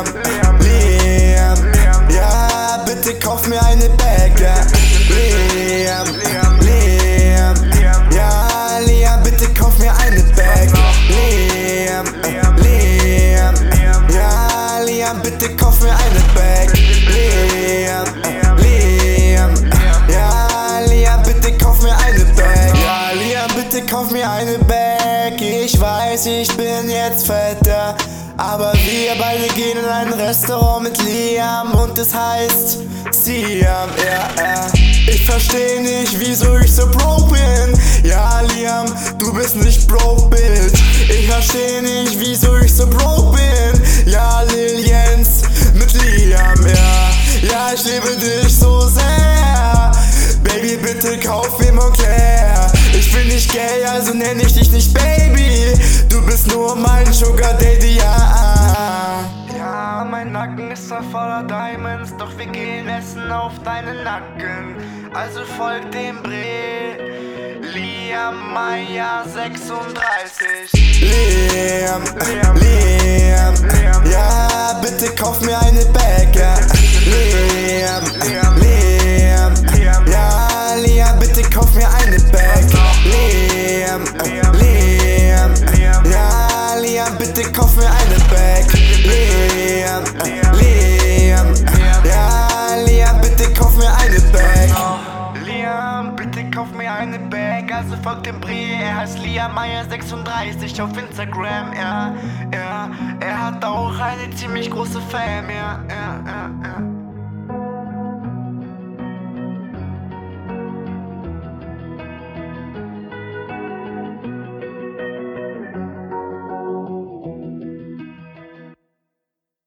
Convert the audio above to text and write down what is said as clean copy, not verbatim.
Liam, ja, bitte kauf mir eine Bag, ja. Liam, ja, Liam, bitte kauf mir eine Bag. Liam, ja, Liam, bitte kauf mir eine Bag. Liam, ja, Liam, bitte kauf mir eine Bag. Ja, Liam, bitte kauf mir eine Bag. Ich weiß, ich bin jetzt fetter, aber wir beide gehen in ein Restaurant mit Liam und es heißt Siam, ja. Ich versteh nicht, wieso ich so broke bin. Ja, Liam, du bist nicht broke, bitch. Ich versteh nicht, wieso ich so broke bin. Ja, Lil Jens mit Liam, ja. Ja, ich liebe dich so sehr. Baby, bitte kauf mir Moncler. Ich bin nicht gay, also nenn ich dich nicht Baby. Du bist nur mein Sugar Daddy, ja. Ja, mein Nacken ist zwar voller Diamonds, doch wir gehen essen auf deinen Nacken. Also folgt dem Bre. Liam Meyer 36. Liam, ja, bitte kauf mir eine Bag, ja. Liam, ja, Liam, bitte kauf mir eine Bag. Liam, ja, Liam, bitte kauf mir eine Bag. Liam, ja, Liam, bitte kauf mir eine Bag. Liam, bitte kauf mir eine Bag, also folgt dem Bre, er heißt Liam Meyer 36 auf Instagram, ja. Er hat auch eine ziemlich große Fam, ja.